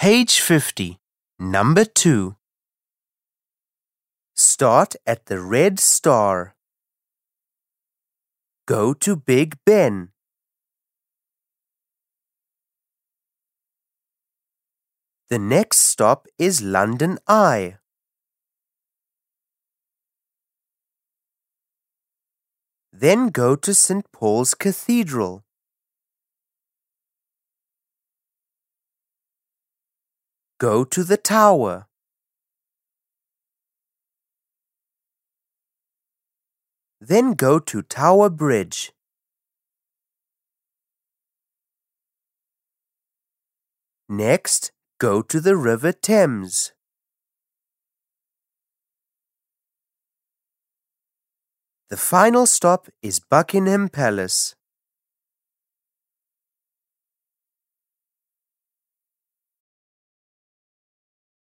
Page 50, number 2. Start at the Red Star. Go to Big Ben. The next stop is London Eye. Then go to St. Paul's Cathedral. Go to the Tower. Then go to Tower Bridge. Next, go to the River Thames. The final stop is Buckingham Palace.